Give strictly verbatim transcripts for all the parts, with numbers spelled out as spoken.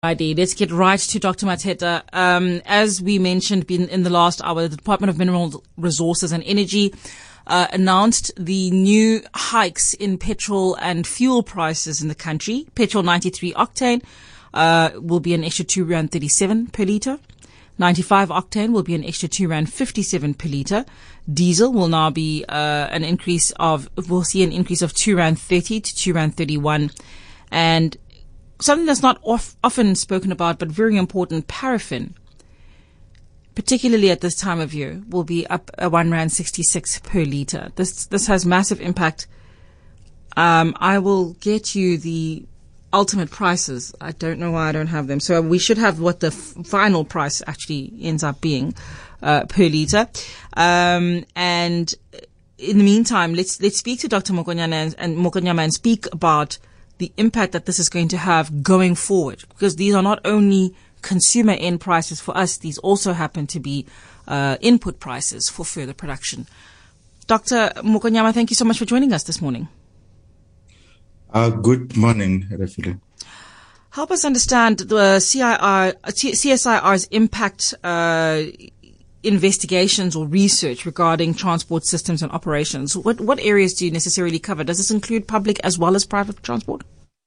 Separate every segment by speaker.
Speaker 1: Righty, let's get right to Doctor Mateta. Um, as we mentioned in, in the last hour, the Department of Mineral Resources and Energy uh, announced the new hikes in petrol and fuel prices in the country. Petrol ninety-three octane uh, will be an extra two rand thirty-seven per litre. ninety-five octane will be an extra two rand fifty-seven per litre. Diesel will now be uh, an increase of, we'll see an increase of two rand thirty to two rand thirty-one. And something that's not off, often spoken about, but very important, paraffin, particularly at this time of year, will be up a one rand sixty-six per litre. This this has massive impact. Um, I will get you the ultimate prices. I don't know why I don't have them. So we should have what the f- final price actually ends up being uh, per litre. Um, and in the meantime, let's let's speak to Doctor Mokonyama and, and Mokonyama and speak about the impact that this is going to have going forward, because these are not only consumer end prices for us, these also happen to be uh, input prices for further production. Doctor Mokonyama, thank you so much for joining us this morning.
Speaker 2: Uh, good morning, Refile.
Speaker 1: Help us understand the C I R, C S I R's impact uh, investigations or research regarding transport systems and operations. What what areas do you necessarily cover? Does this include public as well as private transport?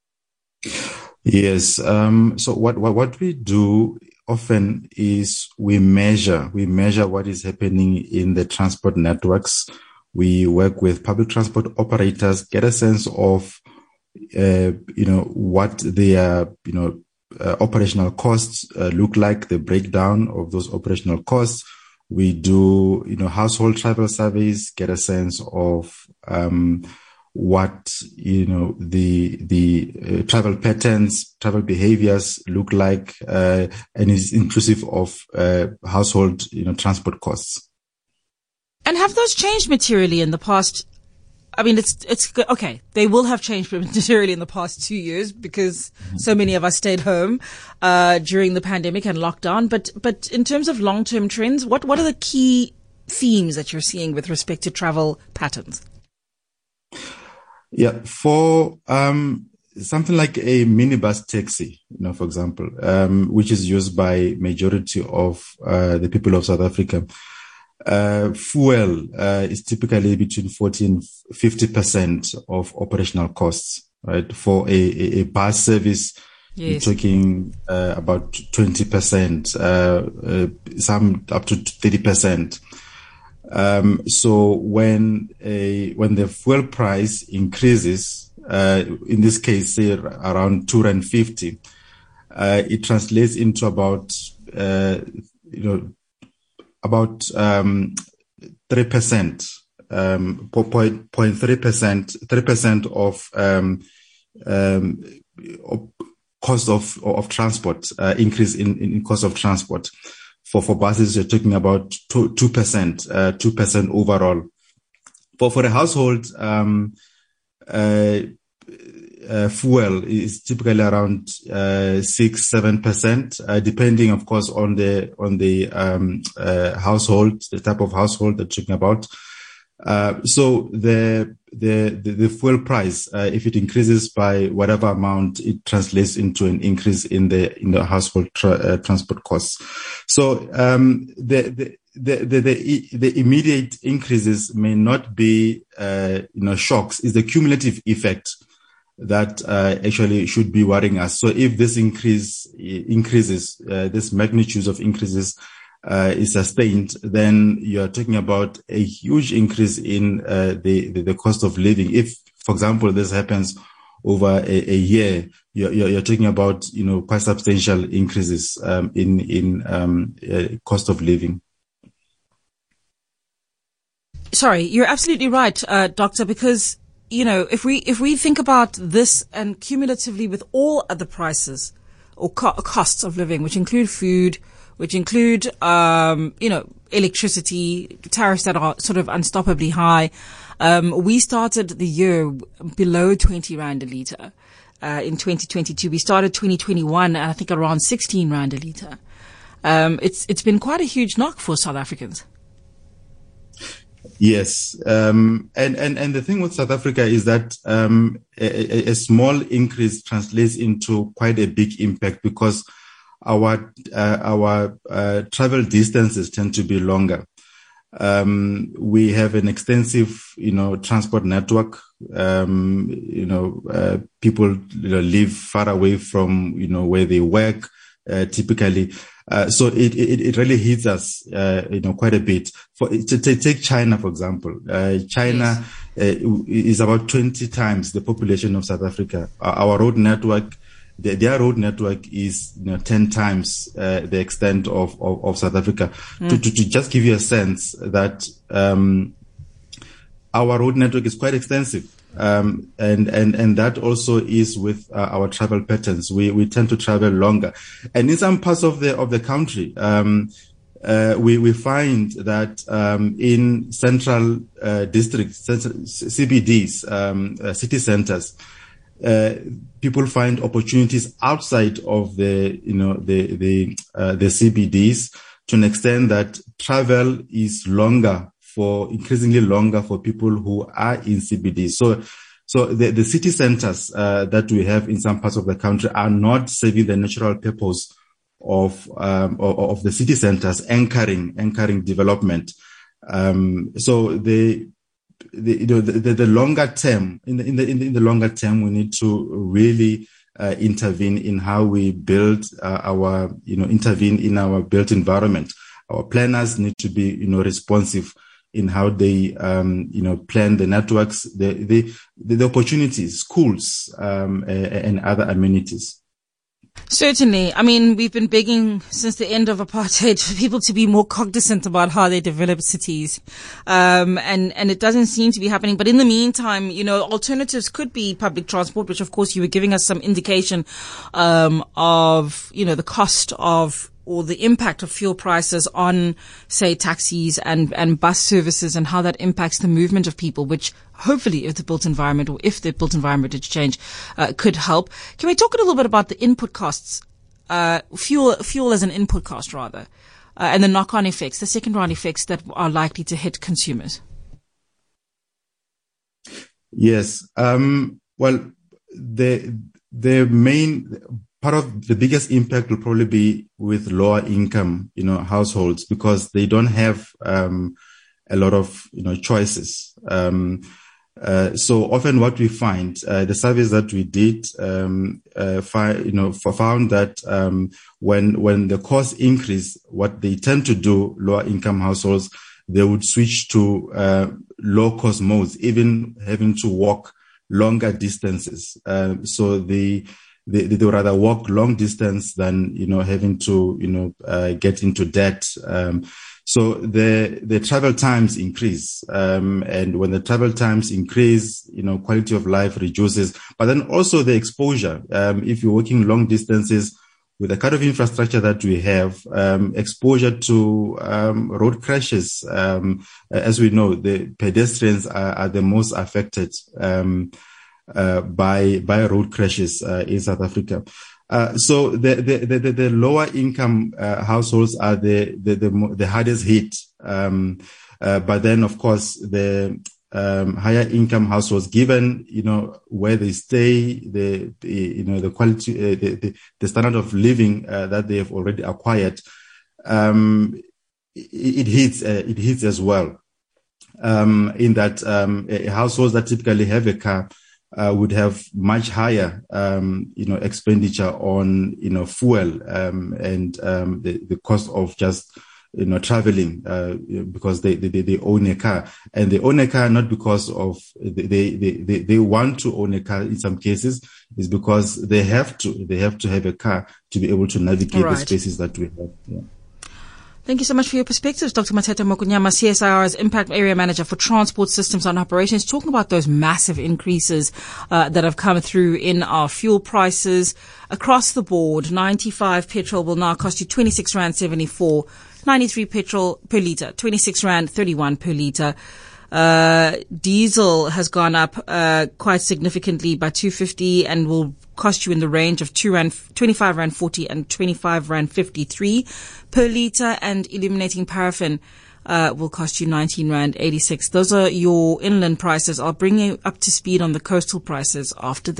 Speaker 2: Yes. Um, so what, what what we do often is we measure we measure what is happening in the transport networks. We work with public transport operators, get a sense of uh, you know what their you know uh, operational costs uh, look like, the breakdown of those operational costs. We do, you know, household travel surveys, get a sense of um, what, you know, the the uh, travel patterns, travel behaviors look like, uh, and is inclusive of uh, household, you know, transport costs.
Speaker 1: And have those changed materially in the past? I mean, it's it's okay. They will have changed materially in the past two years because so many of us stayed home uh, during the pandemic and lockdown. But but in terms of long-term trends, what what are the key themes that you're seeing with respect to travel patterns?
Speaker 2: Yeah, for um, something like a minibus taxi, you know, for example, um, which is used by majority of uh, the people of South Africa. Uh, fuel uh, is typically between forty and fifty percent of operational costs, right? For a, a, a bus service, yes. You're talking uh, about twenty percent, uh, uh, some up to thirty percent. Um, so when a, when the fuel price increases, uh, in this case, say around two rand fifty, uh, it translates into about, uh, you know, about um, three percent, um, point, point three percent, three percent of um, um, cost of of transport, uh, increase in, in cost of transport. For for buses, you're talking about two percent, uh, two percent overall. For for a household, um, uh, Uh, fuel is typically around uh, six, seven percent, uh, depending, of course, on the on the um, uh, household, the type of household that you're talking about. Uh, so the, the the the fuel price, uh, if it increases by whatever amount, it translates into an increase in the in the household tra- uh, transport costs. So um, the the The, the, the, the immediate increases may not be, uh, you know, shocks. It's the cumulative effect that uh, actually should be worrying us. So if this increase increases, uh, this magnitude of increases uh, is sustained, then you're talking about a huge increase in uh, the, the the cost of living. If, for example, this happens over a, a year, you're, you're talking about, you know, quite substantial increases um, in in um, uh, cost of living.
Speaker 1: Sorry, you're absolutely right, uh, Doctor, because, you know, if we if we think about this and cumulatively with all other prices or co- costs of living, which include food, which include, um, you know, electricity, tariffs that are sort of unstoppably high, um, we started the year below twenty rand a litre uh, in twenty twenty-two. We started twenty twenty-one, I think, around sixteen rand a litre. Um, it's it's been quite a huge knock for South Africans.
Speaker 2: Yes. Um, and, and, and the thing with South Africa is that um, a, a small increase translates into quite a big impact because our uh, our uh, travel distances tend to be longer. Um, we have an extensive, you know, transport network. Um, you know, uh, people you know, live far away from, you know, where they work, uh, typically. Uh, so it, it, it really hits us, uh, you know, quite a bit. For to, to take China, for example, uh, China yes. uh, is about twenty times the population of South Africa. Our road network, the, their road network is, you know, ten times, uh, the extent of, of, of South Africa. Mm. To, to, to just give you a sense that, um, our road network is quite extensive. Um, and, and, and that also is with uh, our travel patterns. We, we tend to travel longer. And in some parts of the, of the country, um, uh, we, we find that, um, in central, uh, districts, C B Ds, um, uh, city centers, uh, people find opportunities outside of the, you know, the, the, uh, the C B Ds to an extent that travel is longer for increasingly longer for people who are in C B Ds. So, so the, the city centers, uh, that we have in some parts of the country are not serving the natural purpose of, um, of, of the city centers, anchoring, anchoring development. Um, so the, the, you know, the, the, the longer term, in the, in the, in the longer term, we need to really, uh, intervene in how we build, uh, our, you know, intervene in our built environment. Our planners need to be, you know, responsive in how they, um, you know, plan the networks, the, the, the opportunities, schools, um, and other amenities.
Speaker 1: Certainly. I mean, we've been begging since the end of apartheid for people to be more cognizant about how they develop cities. Um, and, and it doesn't seem to be happening. But in the meantime, you know, alternatives could be public transport, which of course you were giving us some indication, um, of, you know, the cost of, or the impact of fuel prices on, say, taxis and, and bus services and how that impacts the movement of people, which hopefully if the built environment or if the built environment did change, uh, could help. Can we talk a little bit about the input costs, uh, fuel, fuel as an input cost rather, uh, and the knock-on effects, the second round effects that are likely to hit consumers?
Speaker 2: Yes. Um, well, the, the main, part of the biggest impact will probably be with lower income, you know, households because they don't have, um, a lot of, you know, choices. Um, uh, so often what we find, uh, the surveys that we did, um, uh, fi- you know, found that, um, when, when the costs increase, what they tend to do, lower income households, they would switch to, uh, low cost modes, even having to walk longer distances. Um, so the, They, they would rather walk long distance than, you know, having to, you know, uh, get into debt. Um, so the, the travel times increase. Um, and when the travel times increase, you know, quality of life reduces, but then also the exposure. Um, if you're working long distances with the kind of infrastructure that we have, um, exposure to, um, road crashes. Um, as we know, the pedestrians are, are the most affected, um, Uh, by, by road crashes, uh, in South Africa. Uh, so the, the, the, the lower income, uh, households are the, the, the, the hardest hit. Um, uh, but then of course the, um, higher income households, given, you know, where they stay, the, the you know, the quality, uh, the, the, the standard of living, uh, that they have already acquired, um, it, it hits, uh, it hits as well. Um, in that, um, households that typically have a car, Uh, would have much higher, um, you know, expenditure on, you know, fuel, um, and, um, the, the cost of just, you know, traveling, uh, because they, they, they own a car, and they own a car not because of, they, they, they, they want to own a car in some cases, is because they have to, they have to have a car to be able to navigate right. the spaces that we have. Yeah.
Speaker 1: Thank you so much for your perspectives, Doctor Mathetha Mokunyama, C S I R's Impact Area Manager for Transport Systems and Operations, talking about those massive increases uh, that have come through in our fuel prices across the board. ninety-five petrol will now cost you twenty-six rand seventy-four, ninety-three petrol per litre, twenty-six rand thirty-one per litre. Uh, diesel has gone up uh, quite significantly by two fifty and will cost you in the range of two rand, twenty-five rand forty and twenty-five rand fifty-three per litre. And illuminating paraffin uh, will cost you nineteen rand eighty-six. Those are your inland prices. I'll bring you up to speed on the coastal prices after